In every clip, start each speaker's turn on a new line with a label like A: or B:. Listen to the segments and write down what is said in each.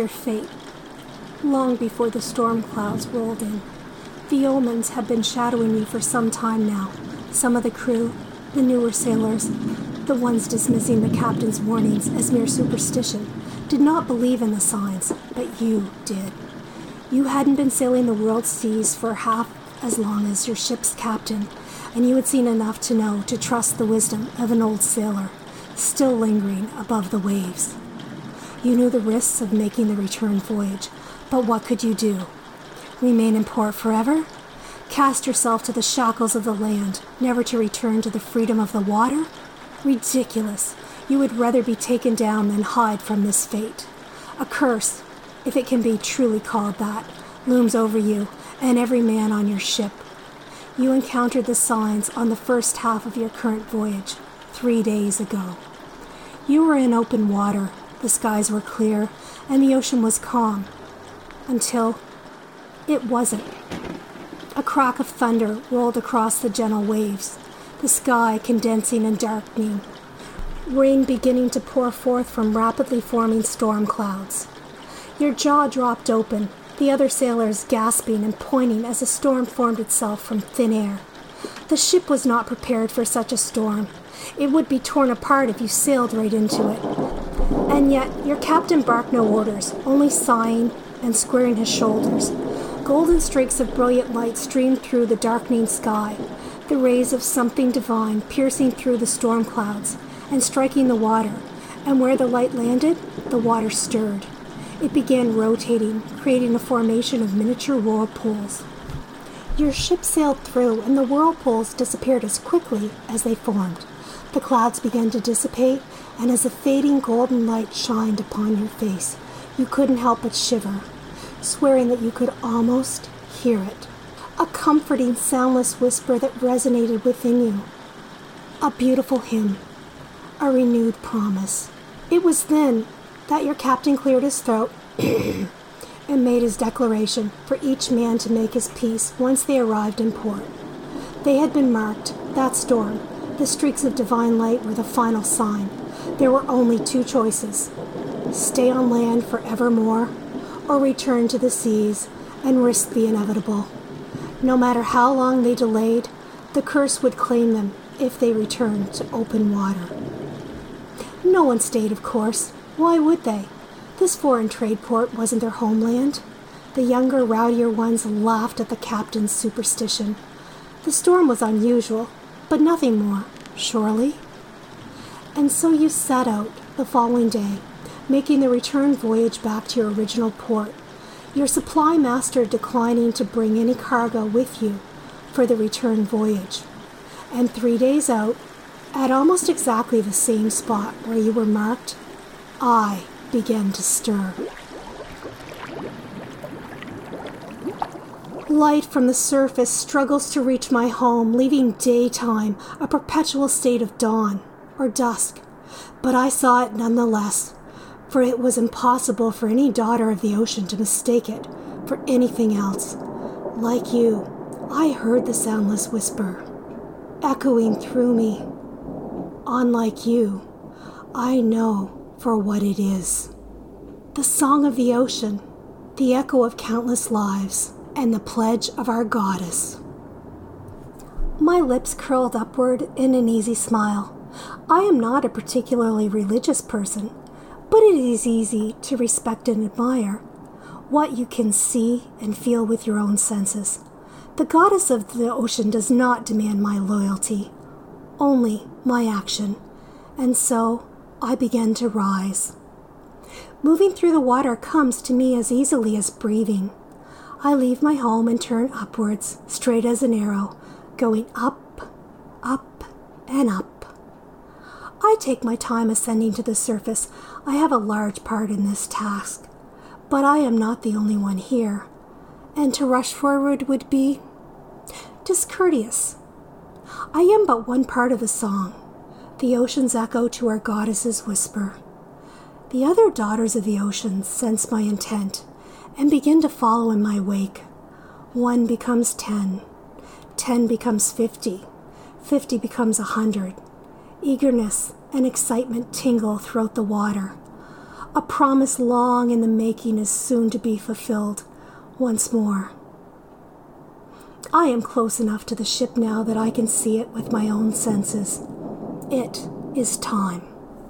A: fate. Long before the storm clouds rolled in, the omens had been shadowing you for some time now. Some of the crew, the newer sailors, the ones dismissing the captain's warnings as mere superstition, did not believe in the signs, but you did. You hadn't been sailing the world's seas for half as long as your ship's captain, and you had seen enough to know to trust the wisdom of an old sailor, still lingering above the waves. You knew the risks of making the return voyage, but what could you do? Remain in port forever? Cast yourself to the shackles of the land, never to return to the freedom of the water? Ridiculous. You would rather be taken down than hide from this fate. A curse, if it can be truly called that, looms over you and every man on your ship. You encountered the signs on the first half of your current voyage, 3 days ago. You were in open water, the skies were clear, and the ocean was calm. Until it wasn't. A crack of thunder rolled across the gentle waves, the sky condensing and darkening, rain beginning to pour forth from rapidly forming storm clouds. Your jaw dropped open, the other sailors gasping and pointing as a storm formed itself from thin air. The ship was not prepared for such a storm. It would be torn apart if you sailed right into it. And yet, your captain barked no orders, only sighing and squaring his shoulders. Golden streaks of brilliant light streamed through the darkening sky, the rays of something divine piercing through the storm clouds and striking the water, and where the light landed, the water stirred. It began rotating, creating a formation of miniature whirlpools. Your ship sailed through, and the whirlpools disappeared as quickly as they formed. The clouds began to dissipate, and as a fading golden light shined upon your face, you couldn't help but shiver, swearing that you could almost hear it. A comforting, soundless whisper that resonated within you. A beautiful hymn. A renewed promise. It was then that your captain cleared his throat and made his declaration for each man to make his peace once they arrived in port. They had been marked, that storm. The streaks of divine light were the final sign. There were only 2 choices. Stay on land forevermore, or return to the seas and risk the inevitable. No matter how long they delayed, the curse would claim them if they returned to open water. No one stayed, of course. Why would they? This foreign trade port wasn't their homeland. The younger, rowdier ones laughed at the captain's superstition. The storm was unusual, but nothing more, surely. And so you set out the following day, making the return voyage back to your original port, your supply master declining to bring any cargo with you for the return voyage. And 3 days out, at almost exactly the same spot where you were marked, I began to stir. Light from the surface struggles to reach my home, leaving daytime a perpetual state of dawn or dusk. But I saw it nonetheless, for it was impossible for any daughter of the ocean to mistake it for anything else. Like you, I heard the soundless whisper, echoing through me. Unlike you, I know for what it is. The song of the ocean, the echo of countless lives, and the pledge of our goddess. My lips curled upward in an easy smile. I am not a particularly religious person, but it is easy to respect and admire what you can see and feel with your own senses. The goddess of the ocean does not demand my loyalty, only my action, and so I began to rise. Moving through the water comes to me as easily as breathing. I leave my home and turn upwards, straight as an arrow, going up, up, and up. I take my time ascending to the surface. I have a large part in this task, but I am not the only one here, and to rush forward would be discourteous. I am but one part of the song, the ocean's echo to our goddess's whisper. The other daughters of the ocean sense my intent and begin to follow in my wake. 1 becomes 10, 10 becomes 50, 50 becomes 100. Eagerness and excitement tingle throughout the water. A promise long in the making is soon to be fulfilled once more. I am close enough to the ship now that I can see it with my own senses. It is time.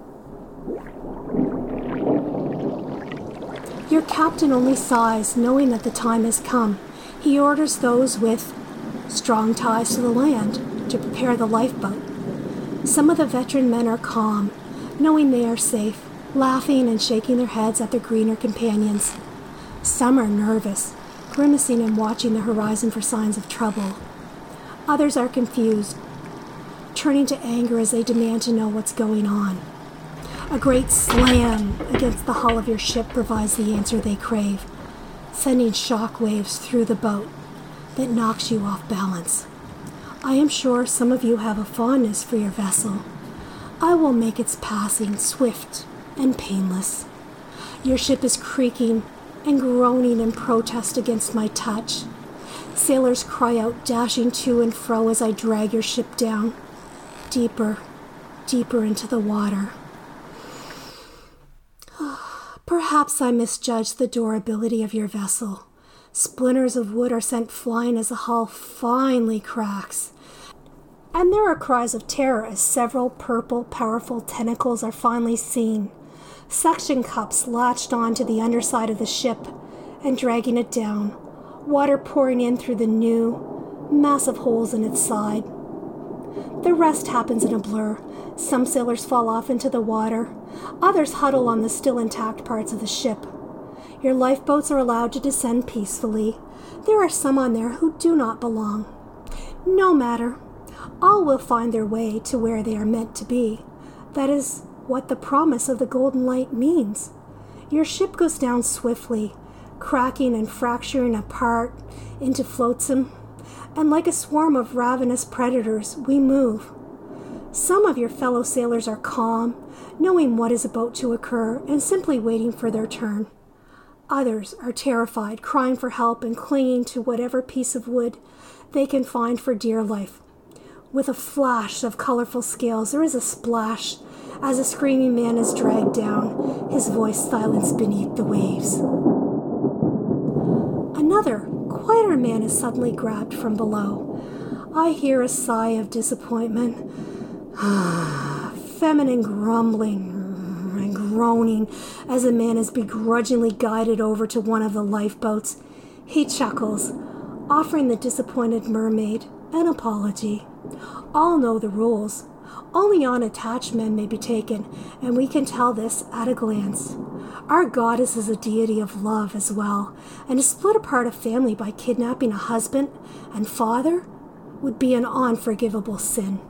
A: Your captain only sighs, knowing that the time has come. He orders those with strong ties to the land to prepare the lifeboat. Some of the veteran men are calm, knowing they are safe, laughing and shaking their heads at their greener companions. Some are nervous, grimacing and watching the horizon for signs of trouble. Others are confused, turning to anger as they demand to know what's going on. A great slam against the hull of your ship provides the answer they crave, sending shock waves through the boat that knocks you off balance. I am sure some of you have a fondness for your vessel. I will make its passing swift and painless. Your ship is creaking and groaning in protest against my touch. Sailors cry out, dashing to and fro as I drag your ship down, deeper, deeper into the water. Perhaps I misjudged the durability of your vessel. Splinters of wood are sent flying as the hull finally cracks. And there are cries of terror as several purple, powerful tentacles are finally seen. Suction cups latched onto the underside of the ship and dragging it down, water pouring in through the new, massive holes in its side. The rest happens in a blur. Some sailors fall off into the water. Others huddle on the still intact parts of the ship. Your lifeboats are allowed to descend peacefully. There are some on there who do not belong. No matter. All will find their way to where they are meant to be. That is what the promise of the Golden Light means. Your ship goes down swiftly, cracking and fracturing apart into flotsam, and like a swarm of ravenous predators, we move. Some of your fellow sailors are calm, knowing what is about to occur and simply waiting for their turn. Others are terrified, crying for help and clinging to whatever piece of wood they can find for dear life. With a flash of colorful scales, there is a splash as a screaming man is dragged down, his voice silenced beneath the waves. Another, quieter man is suddenly grabbed from below. I hear a sigh of disappointment, feminine grumbling and groaning as a man is begrudgingly guided over to one of the lifeboats. He chuckles, offering the disappointed mermaid an apology. All know the rules. Only unattached men may be taken, and we can tell this at a glance. Our goddess is a deity of love as well, and to split apart a family by kidnapping a husband and father would be an unforgivable sin.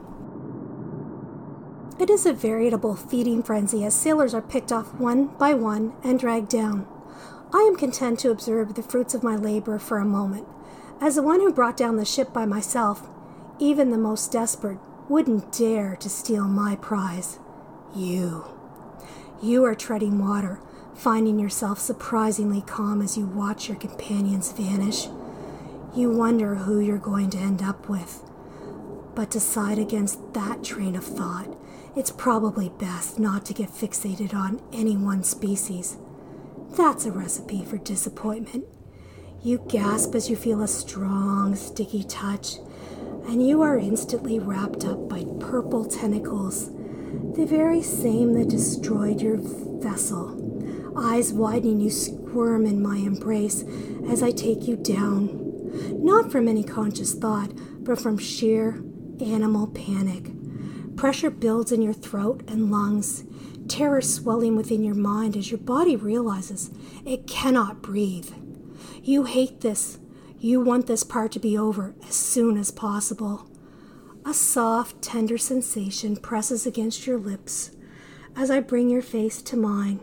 A: It is a veritable feeding frenzy as sailors are picked off one by one and dragged down. I am content to observe the fruits of my labor for a moment. As the one who brought down the ship by myself, even the most desperate wouldn't dare to steal my prize. You are treading water, finding yourself surprisingly calm as you watch your companions vanish. You wonder who you're going to end up with. But decide against that train of thought. It's probably best not to get fixated on any one species. That's a recipe for disappointment. You gasp as you feel a strong, sticky touch, and you are instantly wrapped up by purple tentacles, the very same that destroyed your vessel. Eyes widening, you squirm in my embrace as I take you down, not from any conscious thought, but from sheer animal panic. Pressure builds in your throat and lungs, terror swelling within your mind as your body realizes it cannot breathe. You hate this. You want this part to be over as soon as possible. A soft, tender sensation presses against your lips as I bring your face to mine.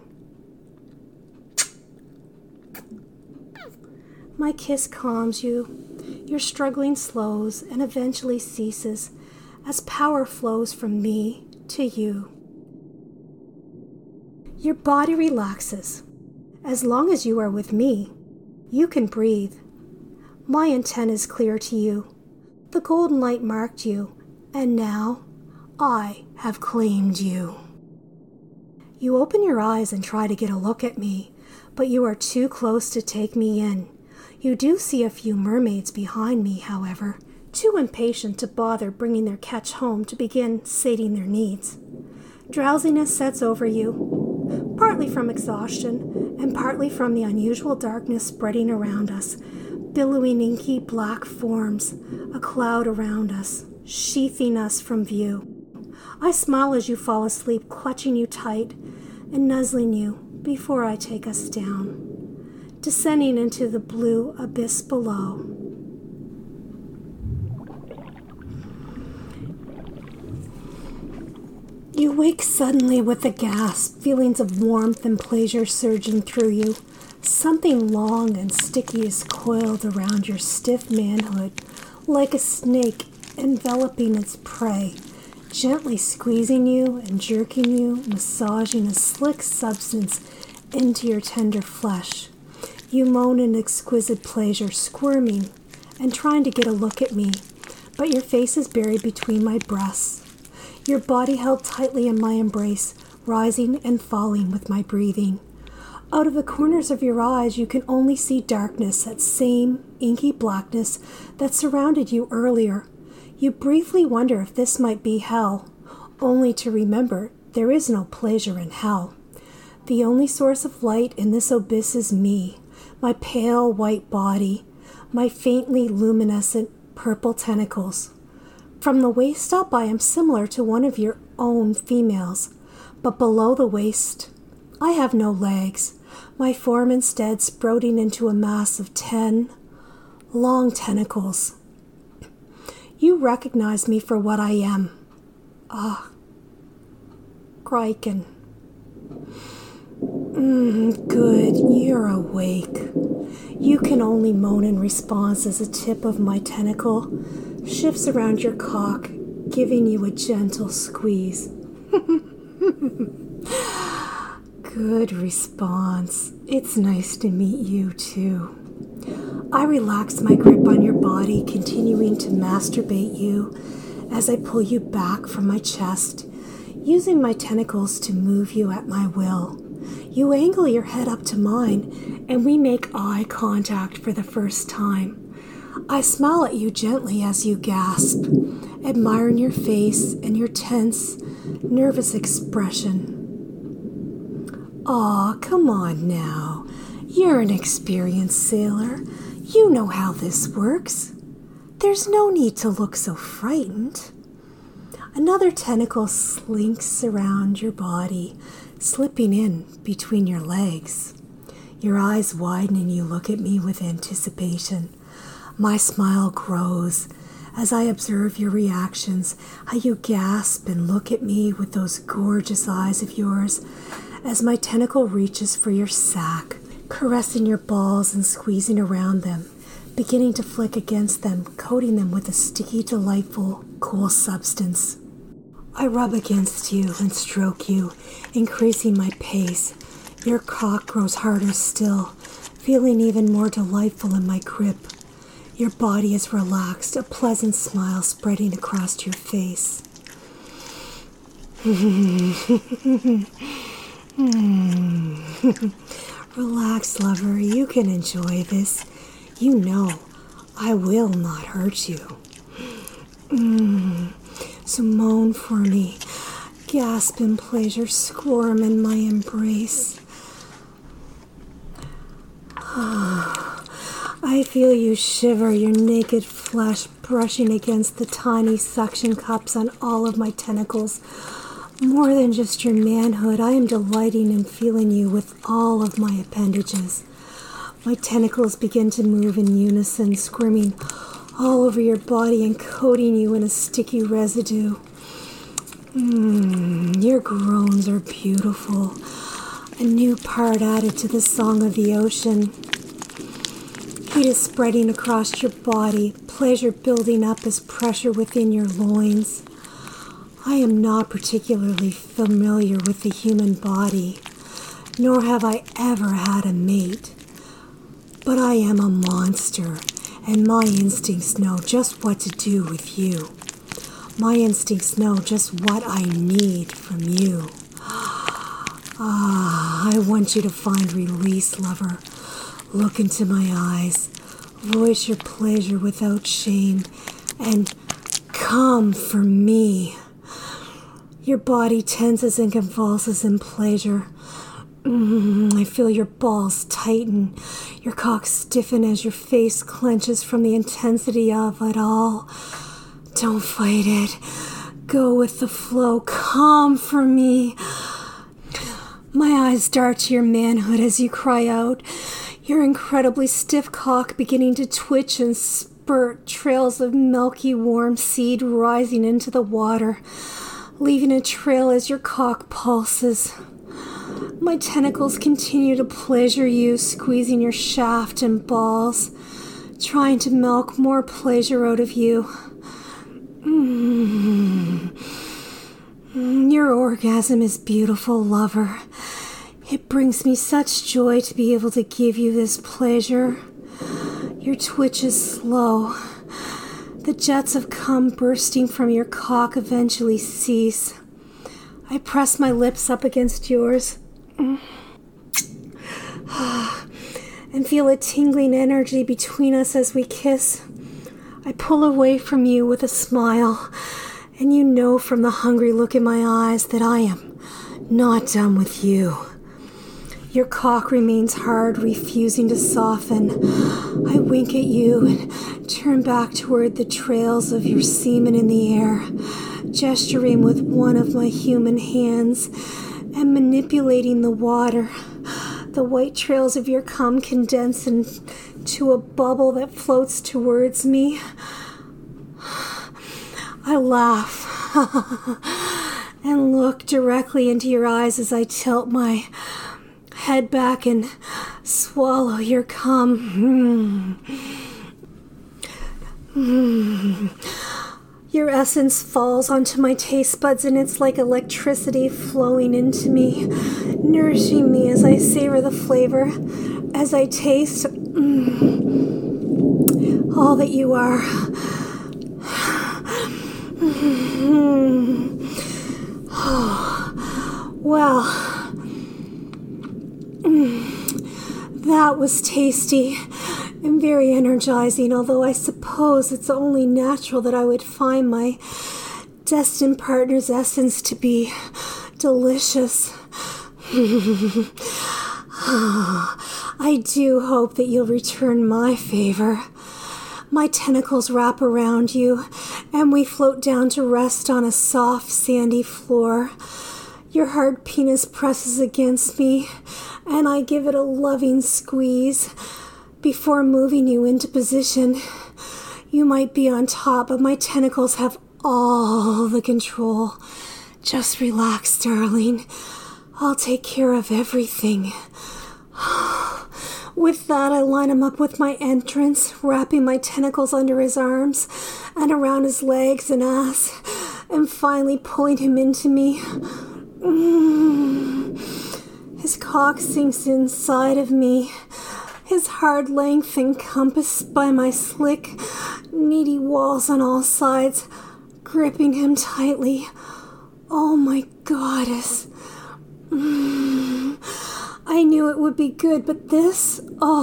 A: My kiss calms you. Your struggling slows and eventually ceases as power flows from me to you. Your body relaxes. As long as you are with me, you can breathe. My intent is clear to you. The golden light marked you, and now I have claimed you. You open your eyes and try to get a look at me, but you are too close to take me in. You do see a few mermaids behind me, however, too impatient to bother bringing their catch home to begin sating their needs. Drowsiness sets over you, partly from exhaustion and partly from the unusual darkness spreading around us, billowing inky black forms, a cloud around us, sheathing us from view. I smile as you fall asleep, clutching you tight and nuzzling you before I take us down, descending into the blue abyss below. You wake suddenly with a gasp, feelings of warmth and pleasure surging through you. Something long and sticky is coiled around your stiff manhood, like a snake enveloping its prey, gently squeezing you and jerking you, massaging a slick substance into your tender flesh. You moan in exquisite pleasure, squirming and trying to get a look at me, but your face is buried between my breasts, your body held tightly in my embrace, rising and falling with my breathing. Out of the corners of your eyes, you can only see darkness, that same inky blackness that surrounded you earlier. You briefly wonder if this might be hell, only to remember there is no pleasure in hell. The only source of light in this abyss is me, my pale white body, my faintly luminescent purple tentacles. From the waist up, I am similar to one of your own females, but below the waist, I have no legs, my form instead sprouting into a mass of 10 long tentacles. You recognize me for what I am. Criken. Good, you're awake. You can only moan in response as a tip of my tentacle shifts around your cock, giving you a gentle squeeze. Good response. It's nice to meet you, too. I relax my grip on your body, continuing to masturbate you as I pull you back from my chest, using my tentacles to move you at my will. You angle your head up to mine, and we make eye contact for the first time. I smile at you gently as you gasp, admiring your face and your tense, nervous expression. Aw, come on now. You're an experienced sailor. You know how this works. There's no need to look so frightened. Another tentacle slinks around your body, slipping in between your legs. Your eyes widen and you look at me with anticipation. My smile grows as I observe your reactions, how you gasp and look at me with those gorgeous eyes of yours as my tentacle reaches for your sack, caressing your balls and squeezing around them, beginning to flick against them, coating them with a sticky, delightful, cool substance. I rub against you and stroke you, increasing my pace. Your cock grows harder still, feeling even more delightful in my grip. Your body is relaxed, a pleasant smile spreading across your face. Relax, lover. You can enjoy this. You know I will not hurt you. So moan for me. Gasp in pleasure, squirm in my embrace. I feel you shiver, your naked flesh brushing against the tiny suction cups on all of my tentacles. More than just your manhood, I am delighting in feeling you with all of my appendages. My tentacles begin to move in unison, squirming all over your body and coating you in a sticky residue. Your groans are beautiful. A new part added to the song of the ocean. Heat is spreading across your body, pleasure building up as pressure within your loins. I am not particularly familiar with the human body, nor have I ever had a mate. But I am a monster, and my instincts know just what to do with you. My instincts know just what I need from you. I want you to find release, lover. Look into my eyes. Voice your pleasure without shame. And come for me. Your body tenses and convulses in pleasure. I feel your balls tighten, your cock stiffen as your face clenches from the intensity of it all. Don't fight it. Go with the flow. Come for me. My eyes dart to your manhood as you cry out, your incredibly stiff cock beginning to twitch and spurt, trails of milky warm seed rising into the water, leaving a trail as your cock pulses. My tentacles continue to pleasure you, squeezing your shaft and balls, trying to milk more pleasure out of you. Your orgasm is beautiful, lover. It brings me such joy to be able to give you this pleasure. Your twitch is slow. The jets of cum bursting from your cock eventually cease. I press my lips up against yours and feel a tingling energy between us as we kiss. I pull away from you with a smile, and you know from the hungry look in my eyes that I am not done with you. Your cock remains hard, refusing to soften. I wink at you and turn back toward the trails of your semen in the air, gesturing with one of my human hands and manipulating the water. The white trails of your cum condense into a bubble that floats towards me. I laugh and look directly into your eyes as I tilt my head back and swallow your cum. Your essence falls onto my taste buds, and it's like electricity flowing into me, nourishing me as I savor the flavor, as I taste all that you are. Well, that was tasty and very energizing, although I suppose it's only natural that I would find my destined partner's essence to be delicious. I do hope that you'll return my favor. My tentacles wrap around you, and we float down to rest on a soft, sandy floor. Your hard penis presses against me, and I give it a loving squeeze before moving you into position. You might be on top, but my tentacles have all the control. Just relax, darling. I'll take care of everything. With that, I line him up with my entrance, wrapping my tentacles under his arms and around his legs and ass, and finally pulling him into me. His cock sinks inside of me, his hard length encompassed by my slick, needy walls on all sides, gripping him tightly. Oh my goddess. I knew it would be good, but this,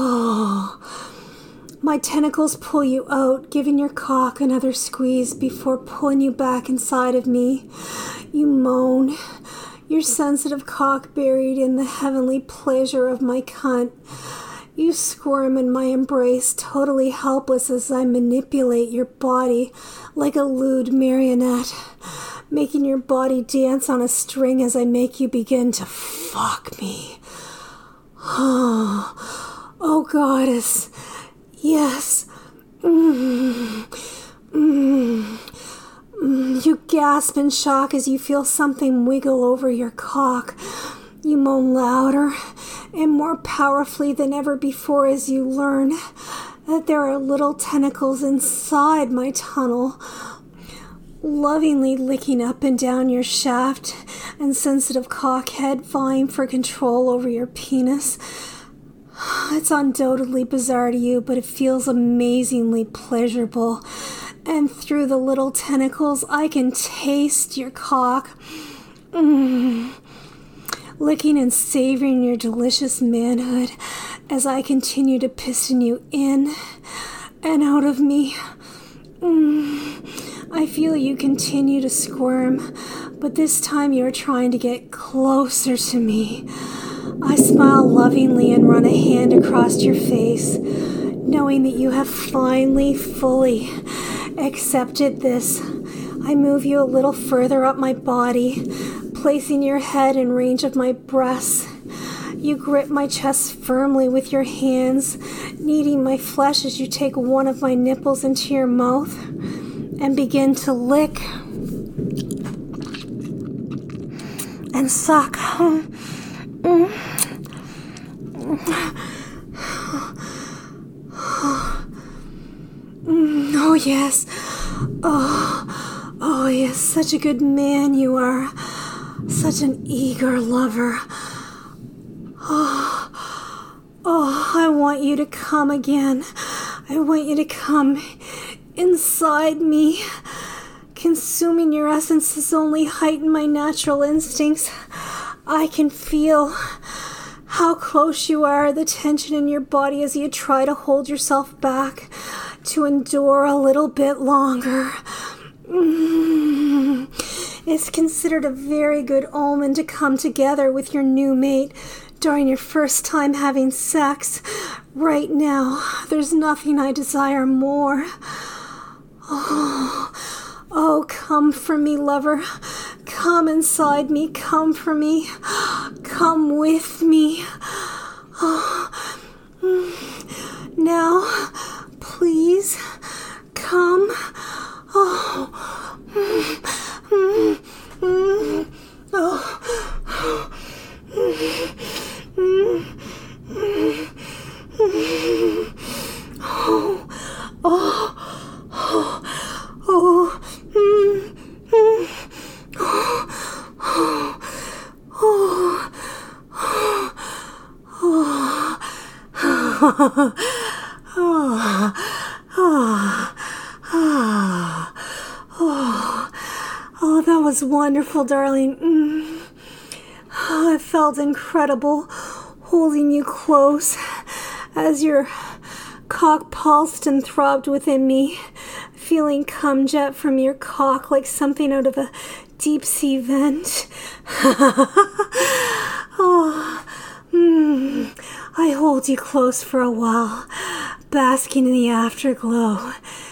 A: My tentacles pull you out, giving your cock another squeeze before pulling you back inside of me. You moan, your sensitive cock buried in the heavenly pleasure of my cunt. You squirm in my embrace, totally helpless as I manipulate your body like a lewd marionette, making your body dance on a string as I make you begin to fuck me. Oh, goddess. Yes. You gasp in shock as you feel something wiggle over your cock. You moan louder and more powerfully than ever before as you learn that there are little tentacles inside my tunnel, lovingly licking up and down your shaft and sensitive cock head, vying for control over your penis. It's undoubtedly bizarre to you, but it feels amazingly pleasurable. And through the little tentacles, I can taste your cock. licking and savoring your delicious manhood as I continue to piston you in and out of me. I feel you continue to squirm, but this time you're trying to get closer to me. I smile lovingly and run a hand across your face, knowing that you have finally fully accepted this. I move you a little further up my body, placing your head in range of my breasts. You grip my chest firmly with your hands, kneading my flesh as you take one of my nipples into your mouth and begin to lick and suck. Oh, yes. Oh, yes, such a good man you are. Such an eager lover. Oh, I want you to come again. I want you to come inside me. Consuming your essence has only heightened my natural instincts. I can feel how close you are, the tension in your body as you try to hold yourself back to endure a little bit longer. It's considered a very good omen to come together with your new mate during your first time having sex. Right now, there's nothing I desire more. Oh, come for me, lover. Come inside me. Come for me. Come with me. Now, please, come. Oh, that was wonderful, darling. Oh, it felt incredible holding you close as your cock pulsed and throbbed within me, feeling cum jet from your cock like something out of a deep sea vent. I hold you close for a while, basking in the afterglow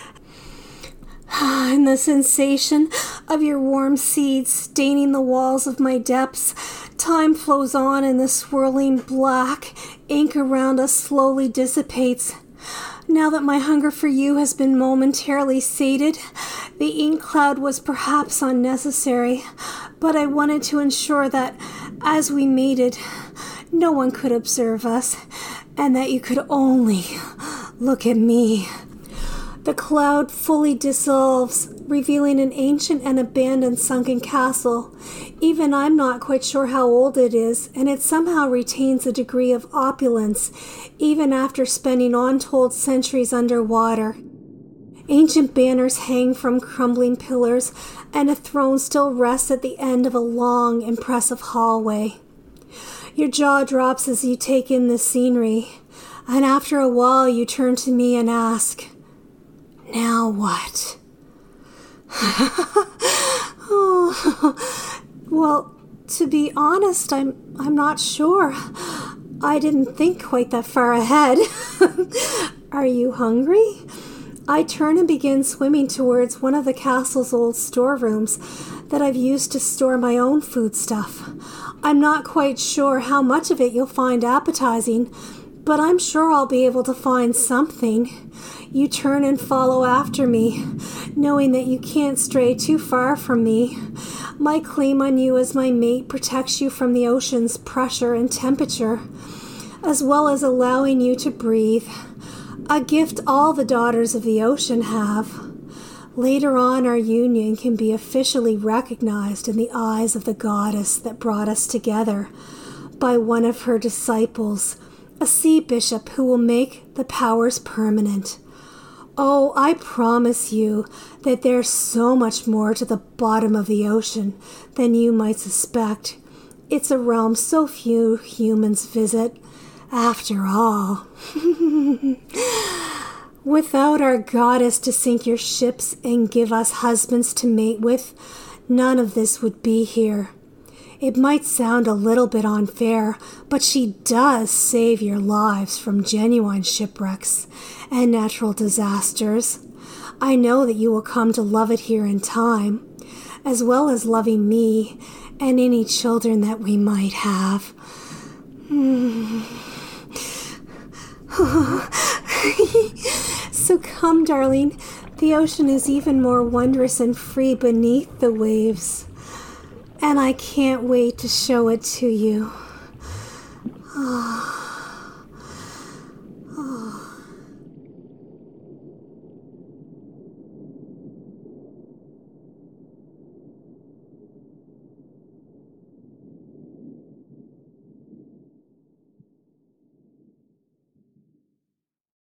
A: and the sensation of your warm seeds staining the walls of my depths. Time flows on and the swirling black ink around us slowly dissipates. Now that my hunger for you has been momentarily sated, the ink cloud was perhaps unnecessary, but I wanted to ensure that as we mated, no one could observe us, and that you could only look at me. The cloud fully dissolves, revealing an ancient and abandoned sunken castle. Even I'm not quite sure how old it is, and it somehow retains a degree of opulence, even after spending untold centuries underwater. Ancient banners hang from crumbling pillars, and a throne still rests at the end of a long, impressive hallway. Your jaw drops as you take in the scenery, and after a while you turn to me and ask, "Now what?" Well, to be honest, I'm not sure. I didn't think quite that far ahead. Are you hungry? I turn and begin swimming towards one of the castle's old storerooms that I've used to store my own foodstuff. I'm not quite sure how much of it you'll find appetizing, but I'm sure I'll be able to find something. You turn and follow after me, knowing that you can't stray too far from me. My claim on you as my mate protects you from the ocean's pressure and temperature, as well as allowing you to breathe. A gift all the daughters of the ocean have. Later on, our union can be officially recognized in the eyes of the goddess that brought us together by one of her disciples, a sea bishop who will make the powers permanent. Oh, I promise you that there's so much more to the bottom of the ocean than you might suspect. It's a realm so few humans visit. After all, without our goddess to sink your ships and give us husbands to mate with, none of this would be here. It might sound a little bit unfair, but she does save your lives from genuine shipwrecks and natural disasters. I know that you will come to love it here in time, as well as loving me and any children that we might have. So come, darling. The ocean is even more wondrous and free beneath the waves. And I can't wait to show it to you.